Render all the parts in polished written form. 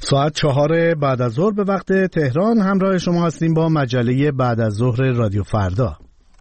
ساعت 4 بعد از ظهر به وقت تهران همراه شما هستیم با مجله بعد از ظهر رادیو فردا.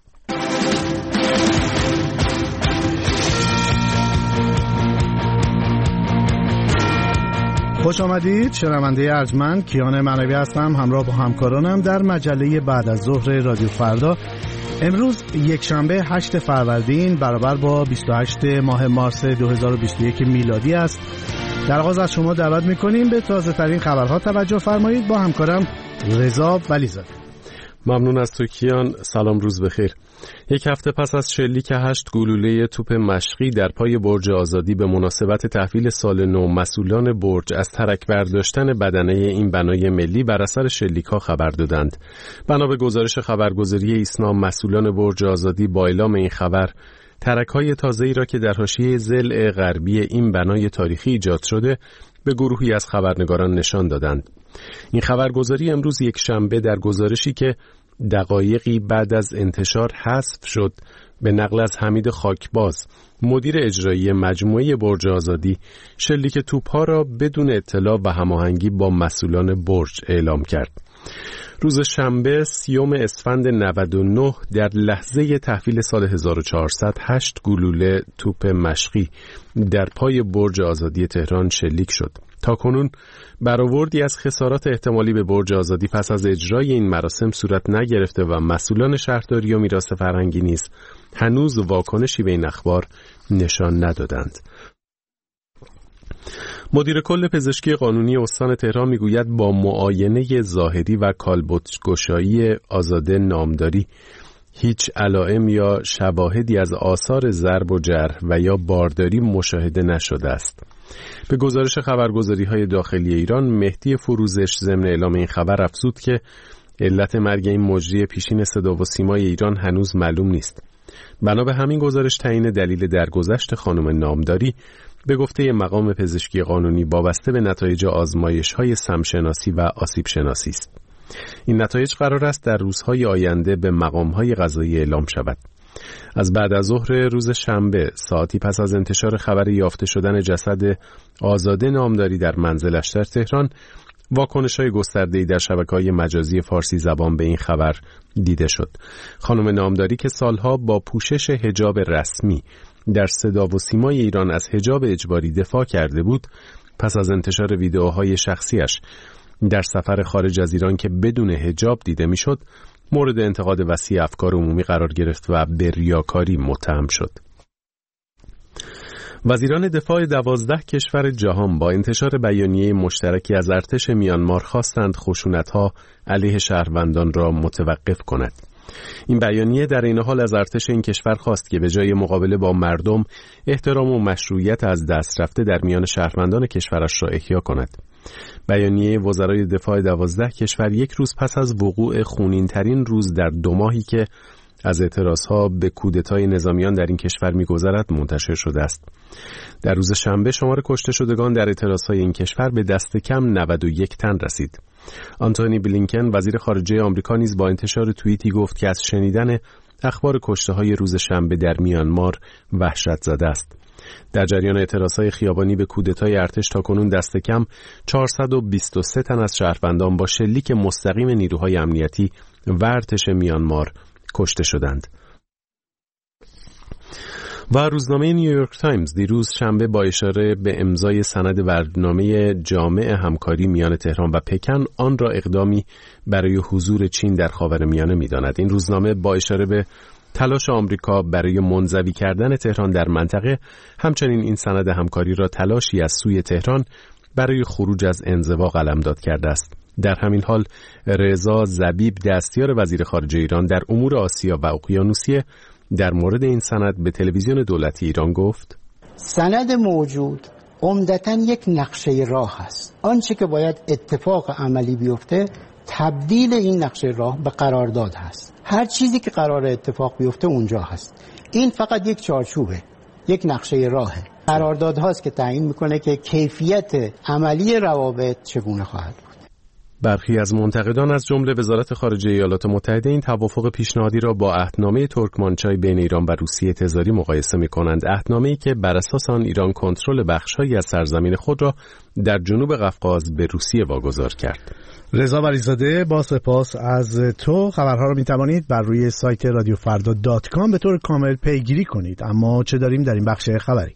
خوش آمدید شنونده ارجمند، کیان معنوی هستم همراه با همکارانم در مجله بعد از ظهر رادیو فردا. امروز یک شنبه 8 فروردین برابر با 28 ماه مارس 2021 میلادی است. در آغاز از شما دعوت می‌کنیم به تازه ترین خبرها توجه فرمایید. با همکارم رضا ولیزاده. ممنون از تو کیان. سلام، روز بخیر. یک هفته پس از شلیک 8 گلوله توپ مشقی در پای برج آزادی به مناسبت تحویل سال نو، مسئولان برج از ترک برداشتن بدنه این بنای ملی بر اثر شلیک‌ها خبر دادند. بنا به گزارش خبرگزاری ایسنا، مسئولان برج آزادی با اعلام این خبر ترک‌های تازه‌ای را که در حاشیه ضلع غربی این بنای تاریخی ایجاد شده به گروهی از خبرنگاران نشان دادند. این خبرگزاری امروز یک شنبه در گزارشی که دقایقی بعد از انتشار حذف شد به نقل از حمید خاکباز، مدیر اجرایی مجموعه برج آزادی، شلیک توپ‌ها را بدون اطلاع و هماهنگی با مسئولان برج اعلام کرد. روز شنبه 30 اسفند 99 در لحظه تحویل سال 1400 8 گلوله توپ مشقی در پای برج آزادی تهران شلیک شد. تاکنون برآوردی از خسارات احتمالی به برج آزادی پس از اجرای این مراسم صورت نگرفته و مسئولان شهرداری و میراث فرهنگی نیز هنوز واکنشی به این اخبار نشان ندادند. مدیر کل پزشکی قانونی استان تهران میگوید با معاینه ظاهری و کالبدگشایی آزاده نامداری هیچ علائم یا شواهدی از آثار ضرب و جرح و یا بارداری مشاهده نشده است. به گزارش خبرگزاری‌های داخلی ایران، مهدی فروزش ضمن اعلام این خبر افزود که علت مرگ این مجری پیشین صدا و سیمای ایران هنوز معلوم نیست. بنا به همین گزارش تعیین دلیل درگذشت خانم نامداری به گفته مقام پزشکی قانونی وابسته به نتایج آزمایش‌های سمشناسی و آسیب شناسی است. این نتایج قرار است در روزهای آینده به مقام‌های قضایی اعلام شود. از بعد از ظهر روز شنبه، ساعتی پس از انتشار خبر یافته شدن جسد آزاده نامداری در منزلش در تهران، واکنش‌های گسترده‌ای در شبکه‌های مجازی فارسی زبان به این خبر دیده شد. خانم نامداری که سالها با پوشش حجاب رسمی در صدا و سیمای ایران از حجاب اجباری دفاع کرده بود، پس از انتشار ویدئوهای شخصیش در سفر خارج از ایران که بدون حجاب دیده میشد، مورد انتقاد وسیع افکار عمومی قرار گرفت و به ریاکاری متهم شد. وزیران دفاع 12 کشور جهان با انتشار بیانیه مشترکی از ارتش میانمار خواستند خشونت‌ها علیه شهروندان را متوقف کند. این بیانیه در این حال از ارتش این کشور خواست که به جای مقابله با مردم، احترام و مشروعیت از دست رفته در میان شهروندان کشورش را احیا کند. بیانیه وزرای دفاع 12 کشور یک روز پس از وقوع خونین‌ترین روز در 2 ماهی که از اعتراضها به کودتای نظامیان در این کشور می‌گذرد منتشر شده است. در روز شنبه شمار کشته شدگان در اعتراضهای این کشور به دست کم 91 تن رسید. آنتونی بلینکن وزیر خارجه آمریکا نیز با انتشار توییتی گفت که از شنیدن اخبار کشته‌های روز شنبه در میانمار وحشت زده است. در جریان اعتراضهای خیابانی به کودتای ارتش تاکنون دست کم 423 تن از شهروندان با شلیک مستقیم نیروهای امنیتی و ارتش میانمار کشته شدند. و روزنامه نیویورک تایمز دیروز شنبه با اشاره به امضای سند برنامه جامع همکاری میان تهران و پکن آن را اقدامی برای حضور چین در خاورمیانه می‌داند. این روزنامه با اشاره به تلاش آمریکا برای منزوی کردن تهران در منطقه، همچنین این سند همکاری را تلاشی از سوی تهران برای خروج از انزوا قلمداد کرده است. در همین حال رضا ضبیب دستیار وزیر خارجه ایران در امور آسیا و اقیانوسیه در مورد این سند به تلویزیون دولتی ایران گفت: سند موجود عمدتاً یک نقشه راه است. آنچه که باید اتفاق عملی بیفته تبدیل این نقشه راه به قرارداد هست. هر چیزی که قرار اتفاق بیفته اونجا هست. این فقط یک چارچوبه، یک نقشه راهه. قرارداد هاست که تعیین میکنه که کیفیت عملی روابط چگونه خواهد بود. برخی از منتقدان از جمله وزارت خارجه ایالات متحده این توافق پیشنهادی را با عهدنامه ترکمانچای بین ایران و روسیه تزاری مقایسه می‌کنند. عهدنامه‌ای که بر اساس آن ایران کنترل بخش‌هایی از سرزمین خود را در جنوب قفقاز به روسیه واگذار کرد. رضا ولیزاده، با سپاس از تو. خبرها رو می‌توانید بر روی سایت radiofarda.com به طور کامل پیگیری کنید. اما چه داریم در این بخش خبری؟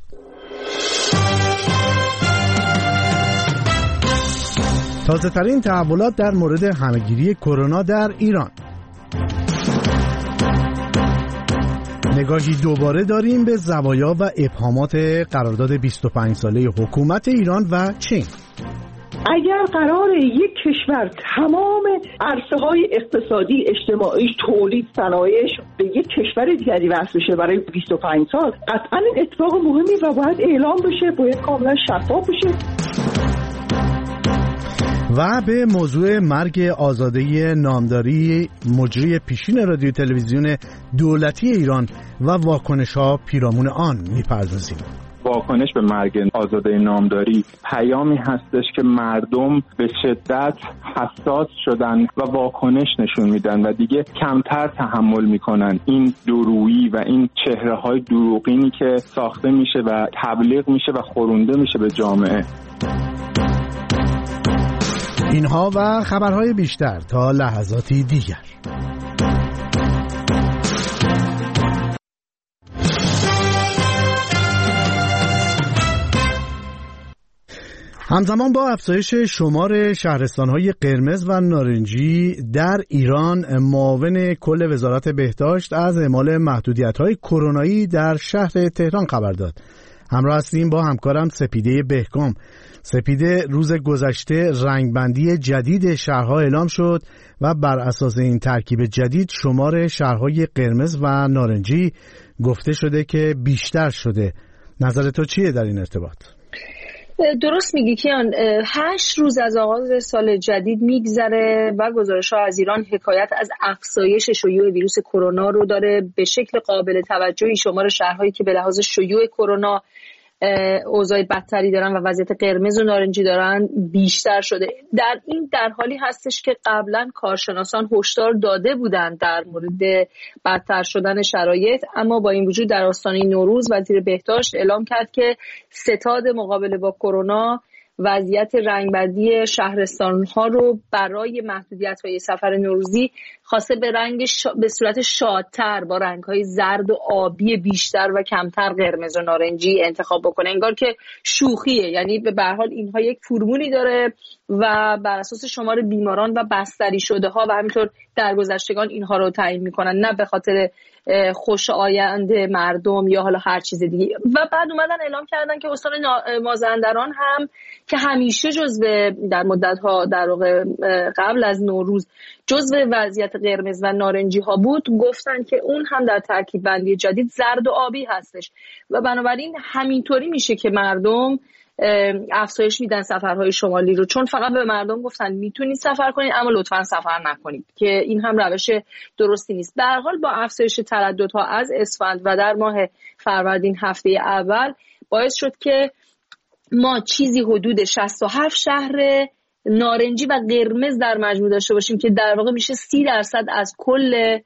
تازه‌ترین تحولات در مورد همه‌گیری کرونا در ایران. نگاهی دوباره داریم به زوایا و ابهامات قرارداد 25 ساله حکومت ایران و چین. اگر قرار یک کشور تمام عرصه‌های اقتصادی، اجتماعی، تولید، صنایعش به یک کشور دیگری وصل بشه برای 25 سال، قطعاً این اتفاق مهمی و باید اعلام بشه، باید کاملا شفاف بشه. و به موضوع مرگ آزاده نامداری مجری پیشین رادیو تلویزیون دولتی ایران و واکنش‌ها پیرامون آن می‌پردازیم. واکنش به مرگ آزاده نامداری پیامی هستش که مردم به شدت حساس شدن و واکنش نشون میدن و دیگه کمتر تحمل میکنن این دورویی و این چهره‌های دروغینی که ساخته میشه و تبلیغ میشه و خورونده میشه به جامعه. اینها و خبرهای بیشتر تا لحظاتی دیگر. همزمان با افزایش شمار شهرستان‌های قرمز و نارنجی در ایران، معاون کل وزارت بهداشت از اعمال محدودیت‌های کرونایی در شهر تهران خبر داد. همراه هستیم با همکارم سپیده بهکام. سپیده، روز گذشته رنگبندی جدید شهرها اعلام شد و بر اساس این ترکیب جدید شمار شهرهای قرمز و نارنجی گفته شده که بیشتر شده. نظر تو چیه در این ارتباط؟ درست میگی کیان. 8 روز از آغاز سال جدید میگذره و گزارش‌ها از ایران حکایت از افزایش شیوع ویروس کرونا رو داره. به شکل قابل توجهی شمار شهرهایی که به لحاظ شیوع کرونا اوضاع بدتری دارن و وضعیت قرمز و نارنجی دارن بیشتر شده. در حالی هستش که قبلا کارشناسان هشدار داده بودند در مورد بدتر شدن شرایط، اما با این وجود در آستانه نوروز وزیر بهداشت اعلام کرد که ستاد مقابله با کرونا وضعیت رنگبندی شهرستان‌ها رو برای محدودیت‌های سفر نوروزی خواسته به صورت شادتر با رنگ‌های زرد و آبی بیشتر و کمتر قرمز و نارنجی انتخاب بکنه. انگار که شوخیه، یعنی به هر حال اینها یک فرمولی داره و بر اساس شمار بیماران و بستری شده ها و همینطور درگذشتگان اینها رو تعیین میکنن، نه به خاطر خوش آینده مردم یا حالا هر چیز دیگه. و بعد اومدن اعلام کردن که استان مازندران هم که همیشه در مدت‌ها در واقع قبل از نوروز جزو وضعیت قرمز و نارنجی ها بود، گفتن که اون هم در ترکیب بندی جدید زرد و آبی هستش و بنابراین همینطوری میشه که مردم افزایش میدن سفرهای شمالی رو، چون فقط به مردم گفتن میتونید سفر کنید اما لطفا سفر نکنید، که این هم روش درستی نیست. به هر حال با افزایش ترددها از اسفند و در ماه فروردین هفته اول باعث شد که ما چیزی حدود 67 شهر نارنجی و قرمز در مجموع داشته باشیم که در واقع میشه 30% از کل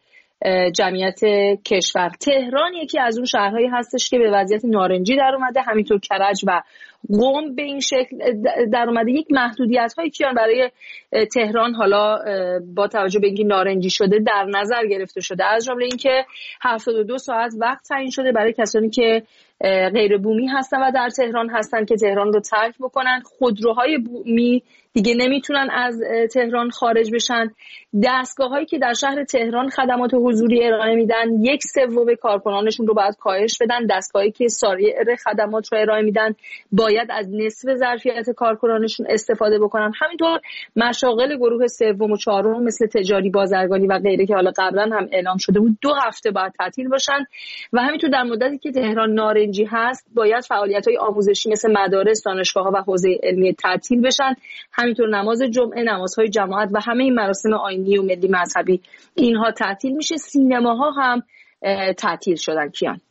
جمعیت کشور. تهران یکی از اون شهرهایی هستش که به وضعیت نارنجی در اومده، همینطور کرج و قم به این شکل در اومده. یک محدودیت‌هایی که برای تهران حالا با توجه به اینکه نارنجی شده در نظر گرفته شده، از جمله اینکه 72 ساعت وقت تعیین شده برای کسانی که غیر بومی هستن و در تهران هستن که تهران رو ترک بکنن. خودروهای بومی دیگه نمیتونن از تهران خارج بشن. دستگاه‌هایی که در شهر تهران خدمات حضوری ارائه میدن 1/3 کارکنانشون رو باید کاهش بدن. دستگاهایی که سایر خدمات رو ارائه میدن باید از نصف ظرفیت کارکنانشون استفاده بکنن. همینطور مشاغل گروه سوم و چهارم مثل تجاری، بازرگانی و غیره که حالا قبلا هم اعلام شده بود 2 هفته باید تعطیل باشن و همینطور در مدتی که تهران نارنجی هست باید فعالیت‌های آموزشی مثل مدارس، دانشگاه‌ها و حوزه علمی تعطیل بشن. همینطور نماز جمعه، نمازهای جماعت و همه این مراسم آیینی و ملی مذهبی اینها تعطیل میشه. سینماها هم تعطیل شدن. کیان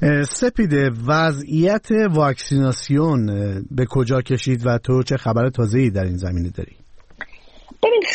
سپیده، وضعیت واکسیناسیون به کجا کشید و تو چه خبر تازه‌ای در این زمینه داری؟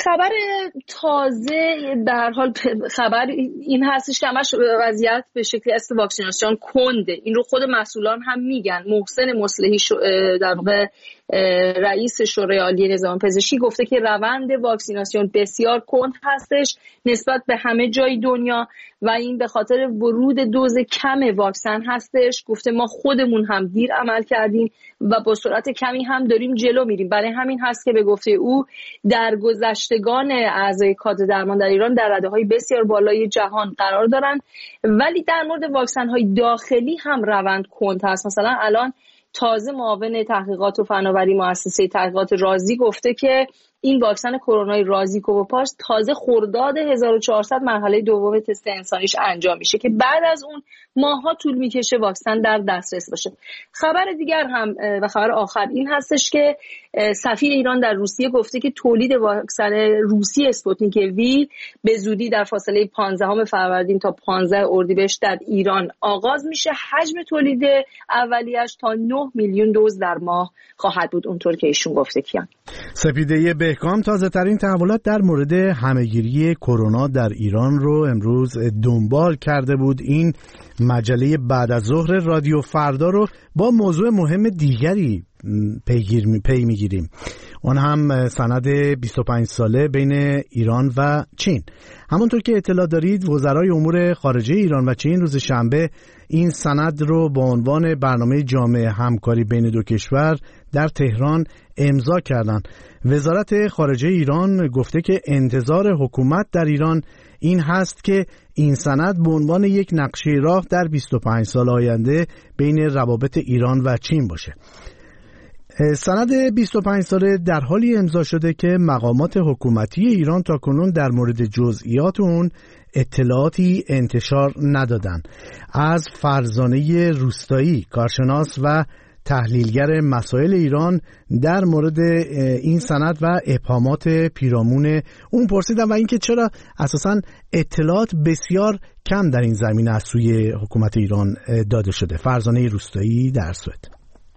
خبر تازه به هر حال خبر این هستش که همش وضعیت به شکلی است واکسیناسیون کنده. این رو خود مسئولان هم میگن. محسن مصلحی در واقع رئیس شورای عالی نظام پزشکی گفته که روند واکسیناسیون بسیار کند هستش نسبت به همه جای دنیا و این به خاطر ورود دوز کم واکسن هستش. گفته ما خودمون هم دیر عمل کردیم و با سرعت کمی هم داریم جلو میریم. برای همین هست که به گفته او در گذشتگان اعضای کادر درمان در ایران در رده‌های بسیار بالای جهان قرار دارن، ولی در مورد واکسن‌های داخلی هم روند کند هست. مثلا الان تازه معاون تحقیقات و فناوری مؤسسه تحقیقات رازی گفته که این واکسن کرونای رازیکووپاس تازه خرداد 1400 مرحله دوم تست انسانیش انجام میشه که بعد از اون ماها طول میکشه واکسن در دسترس باشه. خبر دیگر هم و خبر آخر این هستش که سفیر ایران در روسیه گفته که تولید واکسن روسی اسپوتنیک وی به زودی در فاصله 15 فروردین تا 15 اردیبهشت در ایران آغاز میشه. حجم تولید اولیه‌اش تا 9 میلیون دوز در ماه خواهد بود، اونطور که ایشون گفته. کیان سپیده بهکام تازه ترین تحولات در مورد همهگیری کرونا در ایران رو امروز دنبال کرده بود. این مجله بعد از ظهر رادیو فردا رو با موضوع مهم دیگری پی میگیریم، اون هم سند 25 ساله بین ایران و چین. همونطور که اطلاع دارید وزرای امور خارجه ایران و چین روز شنبه این سند رو با عنوان برنامه جامع همکاری بین دو کشور در تهران امضا کردند. وزارت خارجه ایران گفته که انتظار حکومت در ایران این هست که این سند به عنوان یک نقشه راه در 25 سال آینده بین روابط ایران و چین باشه. سند 25 ساله در حالی امضا شده که مقامات حکومتی ایران تاکنون در مورد جزئیات اون اطلاعاتی انتشار ندادن. از فرزانه روستایی، کارشناس و تحلیلگر مسائل ایران، در مورد این سند و ابهامات پیرامون اون پرسیدم و اینکه چرا اساساً اطلاعات بسیار کم در این زمینه از سوی حکومت ایران داده شده. فرزانه روستایی در سوئد.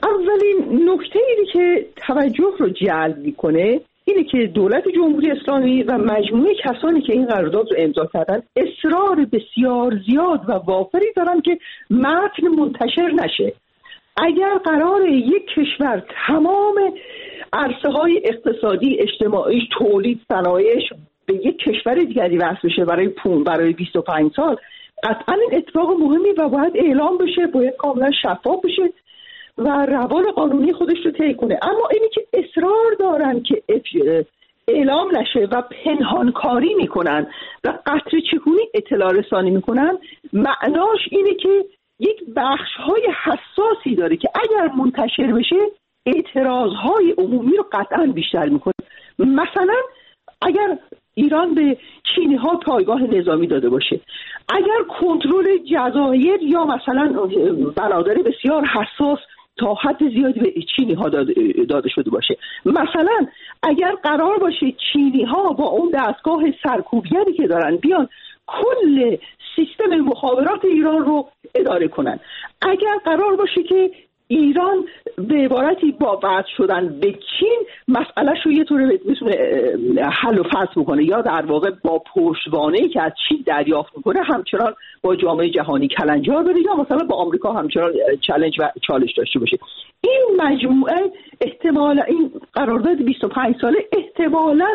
اولین نکته‌ای که توجه رو جلب میکنه اینه که دولت جمهوری اسلامی و مجموعه کسانی که این قرارداد رو امضا کردن اصرار بسیار زیاد و وافری دارن که متن منتشر نشه. اگر قرار یک کشور تمام عرصه‌های اقتصادی، اجتماعی، تولید، صنایعش به یک کشور دیگری وصل بشه برای 25 سال، قطعاً این اتفاق مهمی و باید اعلام بشه، باید کاملا شفاف بشه و روال قانونی خودش رو طی کنه. اما اینی که اصرار دارن که اعلام نشه و پنهانکاری میکنن و قطره چکونی اطلاع رسانی میکنن، معناش اینه که یک بخش‌های حساسی داره که اگر منتشر بشه اعتراض‌های عمومی رو قطعاً بیشتر میکنه. مثلا اگر ایران به چینی‌ها پایگاه نظامی داده باشه، اگر کنترل جزایر یا مثلا بنادر بسیار حساس تا حد زیادی به چینی‌ها داده شده باشه، مثلا اگر قرار باشه چینی‌ها با اون دستگاه سرکوبگری که دارن بیان کل سیستم مخابرات ایران رو اداره کنن، اگر قرار باشه که ایران به عبارتی با وصل شدن به چین مسئله‌ش رو یه طوری بتونه حل و فصل بکنه یا در واقع با پشتوانه‌ای که از چین دریافت میکنه همچنان با جامعه جهانی کلنجار بره یا مثلا با آمریکا همچنان چالش و چالش داشته باشه. این مجموعه احتمالا این قرارداد 25 ساله احتمالاً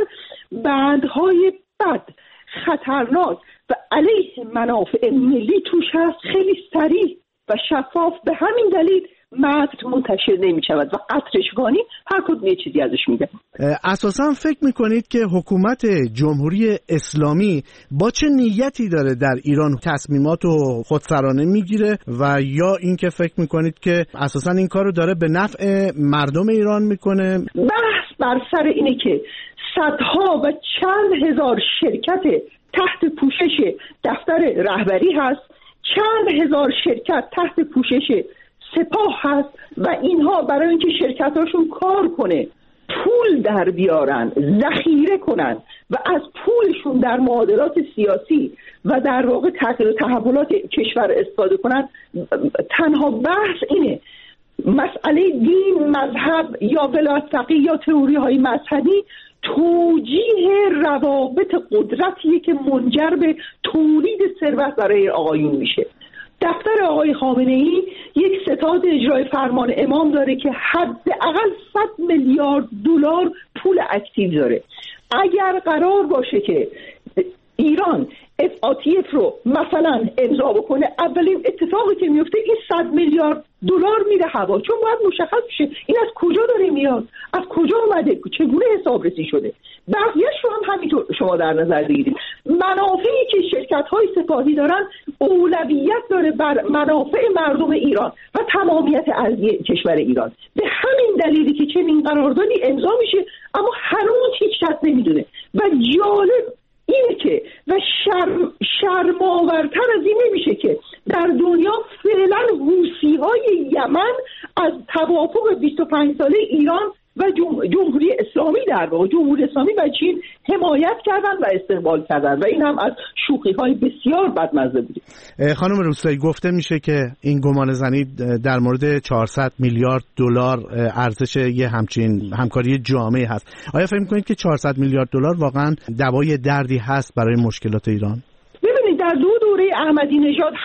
بندهای بد، خطرناک و علیه منافع ملی توش هست، خیلی صریح و شفاف. به همین دلیل متن منتشر نمی شود و قطره‌چکانی هر کدوم یه چیزی ازش میگه. اساساً فکر میکنید که حکومت جمهوری اسلامی با چه نیتی داره در ایران تصمیمات رو خودسرانه میگیره و یا اینکه فکر میکنید که اساساً این کارو داره به نفع مردم ایران میکنه؟ بحث بر سر اینه که صدها و چند هزار شرکت تحت پوشش دفتر رهبری هست، چند هزار شرکت تحت پوشش سپاه هست و اینها برای اینکه شرکتاشون کار کنه پول در بیارن، ذخیره کنن و از پولشون در معادلات سیاسی و در واقع تغییر و تحولات کشور استفاده کنن. تنها بحث اینه، مسئله دین، مذهب یا ولایت فقیه یا تئوری های مذهبی توجیه روابط قدرتیه که منجر به تولید ثروت برای آقایون میشه. دفتر آقای خامنه‌ای یک ستاد اجرای فرمان امام داره که حداقل 100 میلیارد دلار پول اکتیو داره. اگر قرار باشه که ایران FATF رو مثلا امضا بکنه، اولین اتفاقی که میفته این 100 میلیارد دلار میره هوا، چون باید مشخص بشه این از کجا داره میاد، از کجا اومده، چگونه حسابرسی شده. بقیه‌اش رو هم همینطور شما در نظر بگیرید. منافعی که شرکت‌های سپاهی دارن اولویت داره بر منافع مردم ایران و تمامیت ارضی کشور ایران. به همین دلیلی که چنین قراردادی امضا میشه اما هنوز هیچ کس نمیدونه. و جالب اینه که و شرم‌آورتر از این نمیشه که در دنیا فعلا حوثی‌های یمن از توافق 25 ساله ایران و جمهوری اسلامی در واقع جمهوری اسلامی و چین حمایت کردن و استقبال کردن و این هم از شوخی‌های بسیار بدمزه بود. خانم روستایی، گفته میشه که این گمانه‌زنی در مورد 400 میلیارد دلار ارزش یه همچین همکاری جامعی هست. آیا فکر می‌کنید که 400 میلیارد دلار واقعا دوای دردی هست برای مشکلات ایران؟ ببینید در دوره احمدی نژاد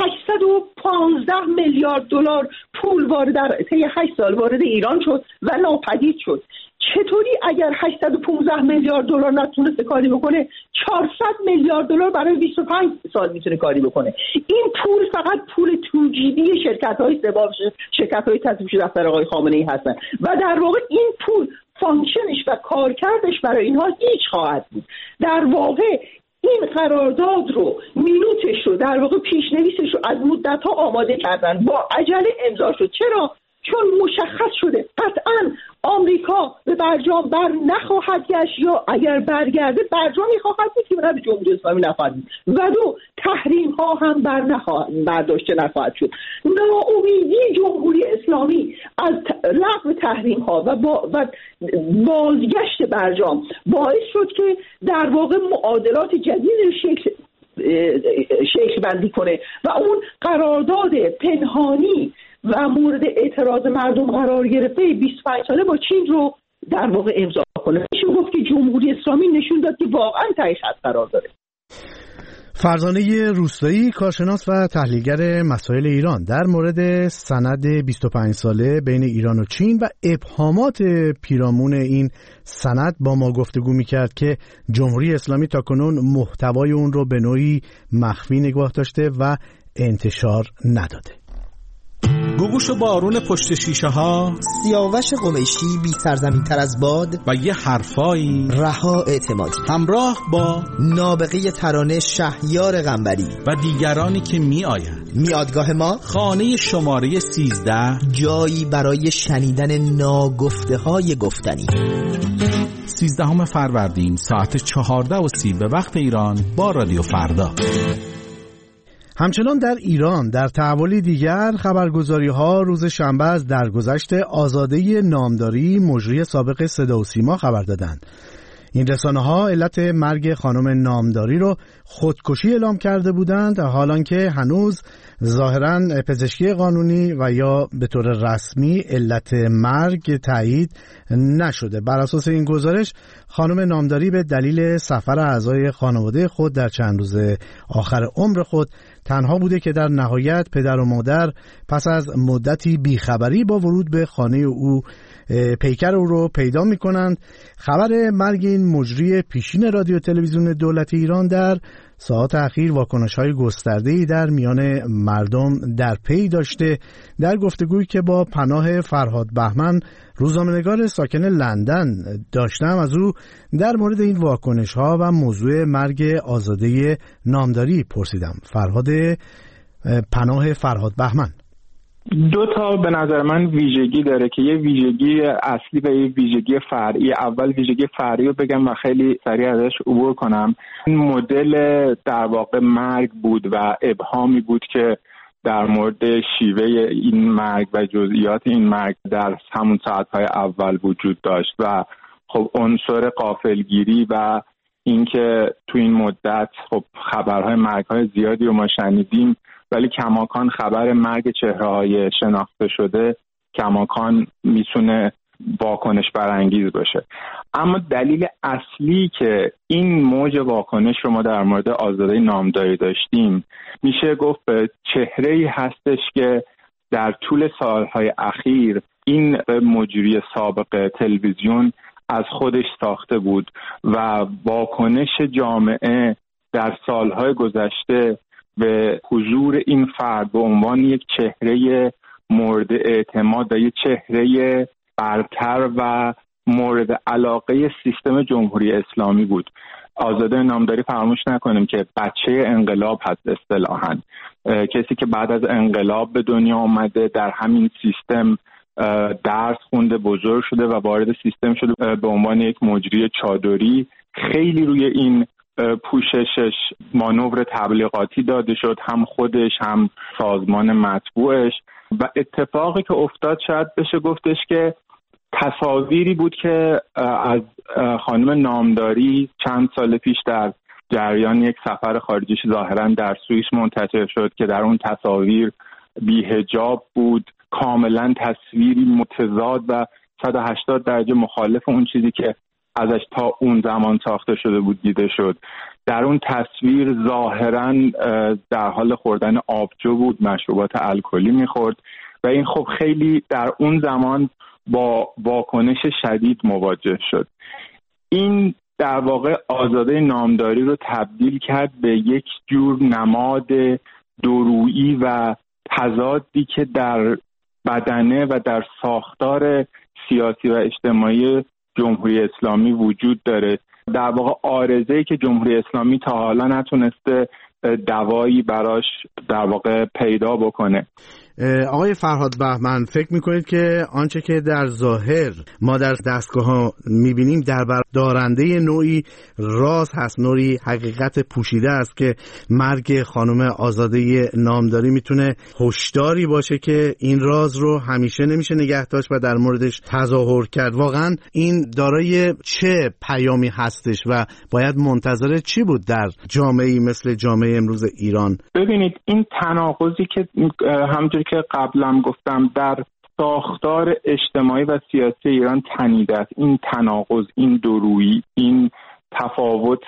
815 میلیارد دلار پول در طی 8 سال وارد ایران شد و ناپدید شد. چطوری اگر 815 میلیارد دلار نتونسته کاری بکنه 400 میلیارد دلار برای 25 سال میتونه کاری بکنه؟ این پول فقط پول توجیبی شرکت‌های سباب، شرکت‌های تصویب شده دفتر آقای خامنه‌ای هستن و در واقع این پول فانکشنش و کارکردش برای اینها هیچ خواهد بود. در واقع این قرارداد رو مینوتش رو در واقع پیشنویسش رو از مدت‌ها آماده کردن، با عجله امضا شد. چرا؟ چون مشخص شده قطعاً آمریکا به برجام بر نخواهد گشت یا اگر برگرده برجامی خواهد بود که به جمهوری اسلامی نخواهد بود و دو تحریم ها هم برداشته نخواهد شد. ناامیدی جمهوری اسلامی از لغو تحریم ها و بازگشت برجام باعث شد که در واقع معادلات جدید شکل بندی کنه و اون قرارداد پنهانی و مورد اعتراض مردم قرار گرفته 25 ساله با چین رو در واقع امضا کنه. میشه گفت که جمهوری اسلامی نشون داد که واقعا تهش خط قرار داره. فرزانه روستایی، کارشناس و تحلیلگر مسائل ایران، در مورد سند 25 ساله بین ایران و چین و ابهامات پیرامون این سند با ما گفتگو می‌کرد که جمهوری اسلامی تاکنون محتوای اون رو به نوعی مخفی نگاه داشته و انتشار نداده. گوگوش و بارون پشت شیشه ها، سیاوش قمیشی بی سرزمین تر از باد و یه حرفایی رها اعتمادی، همراه با نابغه ترانه شهیار قنبری و دیگرانی که می آیند. میادگاه ما خانه شماره 13، جایی برای شنیدن ناگفته های گفتنی. 13 فروردین ساعت 14:30 به وقت ایران با رادیو فردا. همچنان در ایران در تحولی دیگر خبرگزاری‌ها روز شنبه از درگذشت آزاده نامداری مجری سابق صدا و سیما خبر دادند. این رسانه‌ها علت مرگ خانم نامداری رو خودکشی اعلام کرده بودند، حالانکه هنوز ظاهراً پزشکی قانونی و یا به طور رسمی علت مرگ تایید نشده. بر اساس این گزارش خانم نامداری به دلیل سفر اعضای خانواده خود در چند روز آخر عمر خود تنها بوده که در نهایت پدر و مادر پس از مدتی بیخبری با ورود به خانه او پیکر او رو پیدا می کنند. خبر مرگ این مجری پیشین رادیو تلویزیون دولتی ایران در ساعات اخیر واکنش‌های گسترده‌ای در میان مردم در پی داشته. در گفتگویی که با پناه فرهاد بهمن روزنامه‌نگار ساکن لندن داشتم از او در مورد این واکنش‌ها و موضوع مرگ آزاده نامداری پرسیدم. پناه فرهاد بهمن. دو تا به نظر من ویژگی داره که یه ویژگی اصلی و یه ویژگی فرعی. اول ویژگی فرعی رو بگم و خیلی سریع ازش عبور کنم. این مدل در واقع مرگ بود و ابهامی بود که در مورد شیوه این مرگ و جزئیات این مرگ در همون ساعت‌های اول وجود داشت و خب عنصر غافلگیری و اینکه تو این مدت خب خبرهای مرگ‌های زیادی رو ما شنیدیم، ولی کماکان خبر مرگ چهره‌های شناخته شده کماکان میتونه واکنش برانگیز باشه. اما دلیل اصلی که این موج واکنش رو ما در مورد آزادی نامداری داشتیم میشه گفت به چهره‌ای هستش که در طول سالهای اخیر این مجری سابق تلویزیون از خودش ساخته بود و واکنش جامعه در سالهای گذشته به حضور این فرد به عنوان یک چهره مورد اعتماد و یک چهره برتر و مورد علاقه سیستم جمهوری اسلامی بود. آزاده نامداری فراموش نکنیم که بچه انقلاب هست اصطلاحاً، کسی که بعد از انقلاب به دنیا آمده، در همین سیستم درس خونده، بزرگ شده و وارد سیستم شده به عنوان یک مجری چادری. خیلی روی این پوششش مانور تبلیغاتی داده شد، هم خودش هم سازمان مطبوعش، و اتفاقی که افتاد شاید بشه گفتش که تصاویری بود که از خانم نامداری چند سال پیش در جریان یک سفر خارجیش ظاهراً در سوئیس منتشر شد که در اون تصاویر بی‌حجاب بود، کاملا تصویری متضاد و 180 درجه مخالف اون چیزی که ازش تا اون زمان ساخته شده بود دیده شد. در اون تصویر ظاهراً در حال خوردن آبجو بود، مشروبات الکلی میخورد و این خب خیلی در اون زمان با واکنش شدید مواجه شد. این در واقع آزاده نامداری رو تبدیل کرد به یک جور نماد دورویی و تضادی که در بدنه و در ساختار سیاسی و اجتماعی جمهوری اسلامی وجود داره. در واقع عارضه‌ای که جمهوری اسلامی تا حالا نتونسته دوایی براش در واقع پیدا بکنه. آقای فرهاد بهمن، فکر میکنید که آنچه که در ظاهر ما در دستگاه ها میبینیم در دارنده نوعی راز هست، نوعی حقیقت پوشیده است که مرگ خانم آزاده نامداری میتونه هشداری باشه که این راز رو همیشه نمیشه نگه داشت و در موردش تظاهر کرد؟ واقعا این دارای چه پیامی هستش و باید منتظر چی بود در جامعه‌ای مثل جامعه امروز ایران؟ ببینید، این تناقضی که همونجوری که قبلا گفتم در ساختار اجتماعی و سیاسی ایران تنیده است، این تناقض، این دورویی، این تفاوت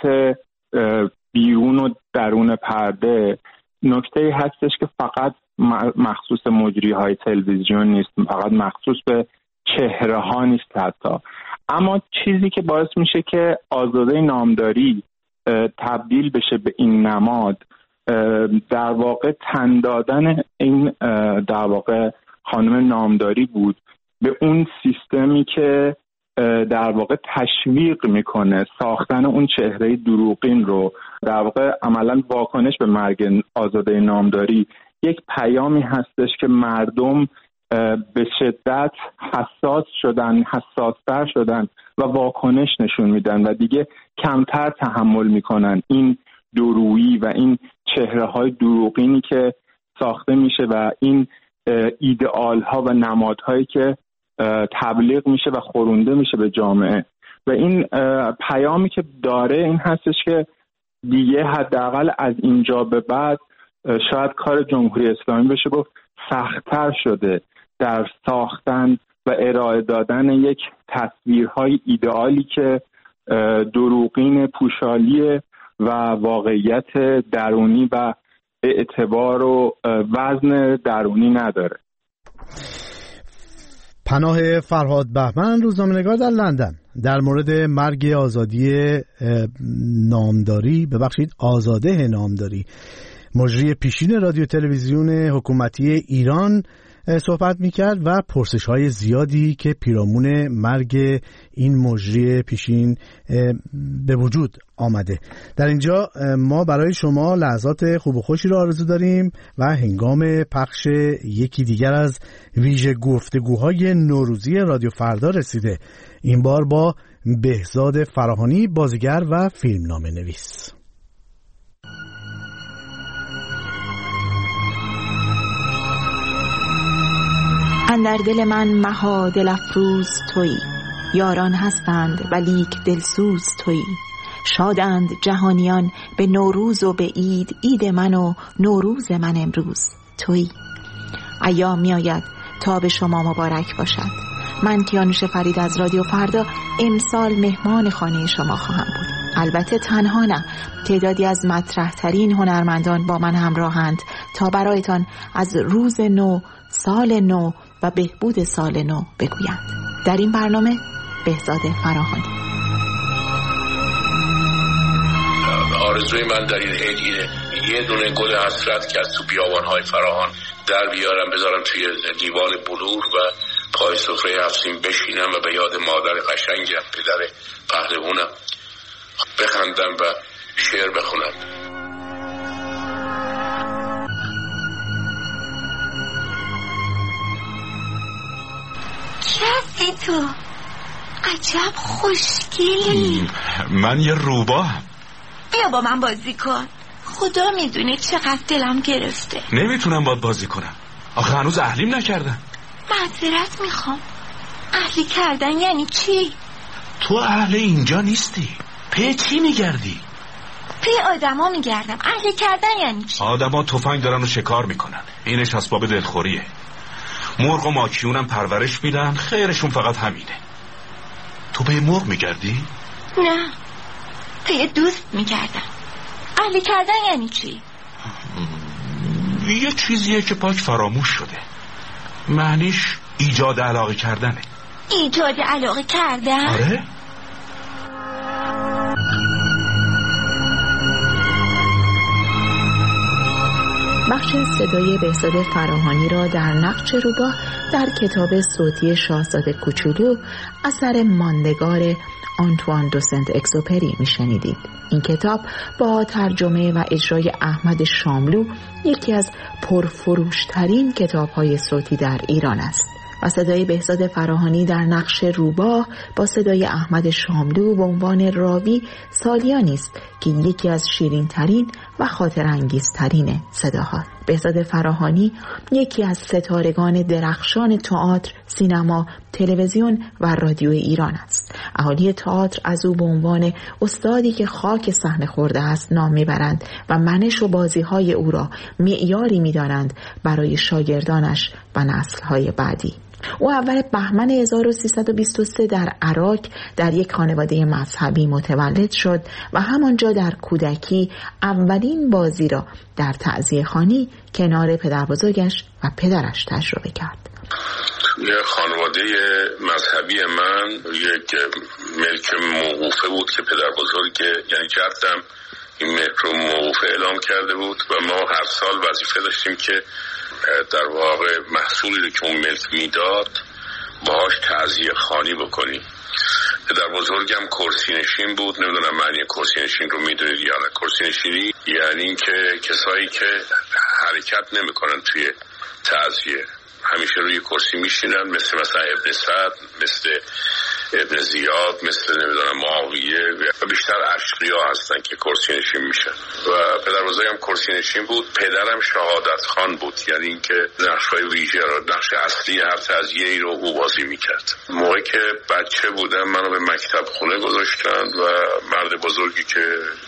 بیرون و درون پرده نکته‌ای هستش که فقط مخصوص مجری‌های تلویزیون نیست، فقط مخصوص به چهره‌ها نیست حتی. اما چیزی که باعث میشه که آزاده نامداری تبدیل بشه به این نماد، در واقع تن دادن این در واقع خانم نامداری بود به اون سیستمی که در واقع تشویق میکنه ساختن اون چهره دروغین رو. در واقع عملاً واکنش به مرگ آزاده نامداری یک پیامی هستش که مردم به شدت حساستر شدن و واکنش نشون میدن و دیگه کمتر تحمل میکنن این دورویی و این چهره‌های دروغینی که ساخته میشه و این ایدئال‌ها و نمادهایی که تبلیغ میشه و خورونده میشه به جامعه. و این پیامی که داره این هستش که دیگه حداقل از اینجا به بعد شاید کار جمهوری اسلامی بشه گفت سخت‌تر شده در ساختن و ارائه دادن یک تصویرهای ایدئالی که دروغین، پوشالی و واقعیت درونی و اعتبار و وزن درونی نداره. پناه فرهاد بهمن، روزنامه‌نگار در لندن، در مورد مرگ آزاده نامداری، مجری پیشین رادیو تلویزیون حکومتی ایران صحبت میکرد و پرسش‌های زیادی که پیرامون مرگ این مجری پیشین به وجود آمده. در اینجا ما برای شما لحظات خوب و خوشی رو آرزو داریم و هنگام پخش یکی دیگر از ویژه گفتگوهای نوروزی رادیو فردا رسیده، این بار با بهزاد فراهانی، بازیگر و فیلمنامه نویس. اندر دل من مها دل افروز تویی، یاران هستند ولیک دلسوز تویی. شادند جهانیان به نوروز و به عید، عید من و نوروز من امروز تویی. ایام می آید تا به شما مبارک باشد، من کیانوش فرید از رادیو فردا امسال مهمان خانه شما خواهم بود. البته تنها نه، تعدادی از مطرح ترین هنرمندان با من همراهند تا برایتان از روز نو، سال نو و بهبود سال نو بگویند. در این برنامه بهزاد فراهانی. آرزوی من در این عید اینه یه دونه گل حسرت که از تو بیابان‌های فراهان در بیارم، بذارم توی دیوان بلور و پای سفره هفت‌سین بشینم و به یاد مادر قشنگم، پدر پهلوانم بخندم و شعر بخونم. کسی تو عجب خوشگلی. من یه روباهم. بیا با من بازی کن. خدا میدونه چقدر دلم گرفته. نمیتونم باید بازی کنم، آخه هنوز اهلیم نکردم. معذرت میخوام. اهلی کردن یعنی چی؟ تو اهل اینجا نیستی، پی چی میگردی؟ پی آدما میگردم. اهلی کردن یعنی چی؟ آدما تفنگ دارن و شکار میکنن، اینش اسباب دلخوریه. مرغ و ماکیونم پرورش میدن، خیرشون فقط همینه. تو پی مرغ میگردی؟ نه، پی دوست میگردم. اهلی کردن یعنی چی؟ یه چیزیه که پاک فراموش شده، معنیش ایجاد علاقه کردنه. ایجاد علاقه کردن؟ آره. بخش صدای بهزاد فراهانی را در نقش روباه در کتاب صوتی شاهزاده کوچولو اثر ماندگار آنتوان دو سنت اگزوپری میشنیدید. این کتاب با ترجمه و اجرای احمد شاملو یکی از پرفروشترین کتاب‌های صوتی در ایران است و صدای بهزاد فراهانی در نقش روباه با صدای احمد شاملو به عنوان راوی سالیانی است که یکی از شیرین‌ترین و خاطرانگیزترین صداها. بهزاد فراهانی یکی از ستارگان درخشان تئاتر، سینما، تلویزیون و رادیو ایران است. اهالی تئاتر از او به عنوان استادی که خاک صحنه خورده است نام میبرند و منش و بازی‌های او را معیاری می‌دانند برای شاگردانش و نسل‌های بعدی. او اول بهمن 1323 در عراق در یک خانواده مذهبی متولد شد و همانجا در کودکی اولین بازی را در تعزیه‌خوانی کنار پدربزرگش و پدرش تجربه کرد. یه خانواده مذهبی من یک ملک موقوفه بود که پدربزرگ یعنی جدم این ملک رو موقوفه اعلام کرده بود و ما هر سال وظیفه داشتیم که در واقع محصولی که اون ملک میداد باهاش تعزیه خوانی بکنیم. پدر بزرگم کرسی نشین بود، نمیدونم معنی کرسی نشین رو میدونید یا نه. کرسی نشینی یعنی این که کسایی که حرکت نمیکنن توی تعزیه همیشه روی کرسی میشینن، مثلا ابن سعد، مثل ابن زیاد، مثل نمیدونم معاویه و بیشتر اشقیا هستن که کرسی نشین میشن و پدر بزرگم کرسی نشین بود. پدرم شهادت خان بود، یعنی اینکه نقش‌های ویژه رو، نقش اصلی هر تعزیه‌ای رو او بازی میکرد. موقعی که بچه بودم منو به مکتب خونه گذاشتن و مرد بزرگی که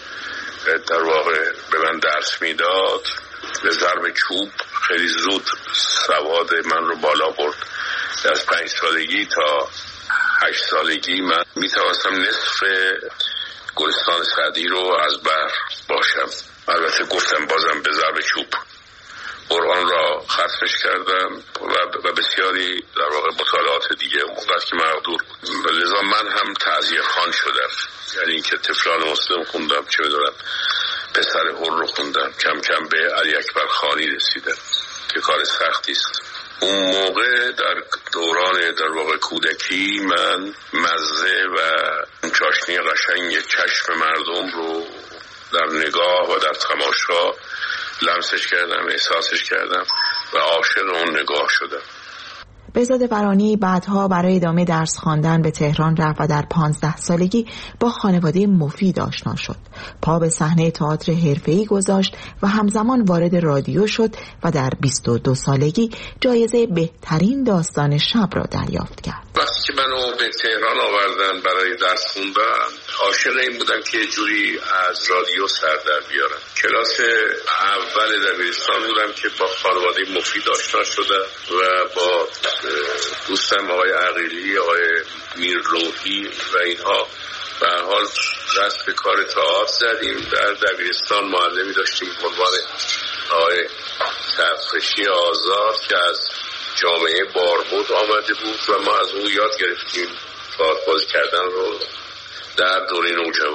در واقع به من درس میداد به ضرب چوب خیلی زود سواد من رو بالا برد. از 5 سالگی تا 8 سالگی من میتوانستم نصف گلستان سعدی رو از بر باشم. البته گفتم بازم به ضرب چوب. قرآن را ختمش کردم و بسیاری در واقع مطالعات دیگه اونقدر که مقدور بود. لذا من هم تعزیه خوان شدم، یعنی اینکه طفلان مسلم خوندم، چه بدونم پسر حر رو خوندم، کم کم به علی اکبر خانی رسیدم که کار سختی است. اون موقع در دوران در واقع کودکی من مزه و چاشنی قشنگ چشم مردم رو در نگاه و در تماشا لمسش کردم، احساسش کردم و عاشق اون نگاه شدم. بهزاد فراهانی بعدها برای ادامه درس خواندن به تهران رفت و در 15 سالگی با خانواده مفید آشنا شد. پا به صحنه تئاتر حرفه‌ای گذاشت و همزمان وارد رادیو شد و در 22 سالگی جایزه بهترین داستان شب را دریافت کرد. وقتی که منو به تهران آوردن برای درس خوندن، عاشق این بودم که یه جوری از رادیو سر در بیارم. کلاس اول دبیرستان بودم که با خانواده مفید آشنا شدم و با دوستم آقای عقیلی، آقای میرروحی و اینها به هر حال دست به کار تئاتر زدیم. در دبیرستان معلمی داشتیم به عنوان آقای تفرشی آزاد که از جامعه باربود آمده بود و ما از او یاد گرفتیم تئاتر بازی کردن رو در دوره نوجوانی.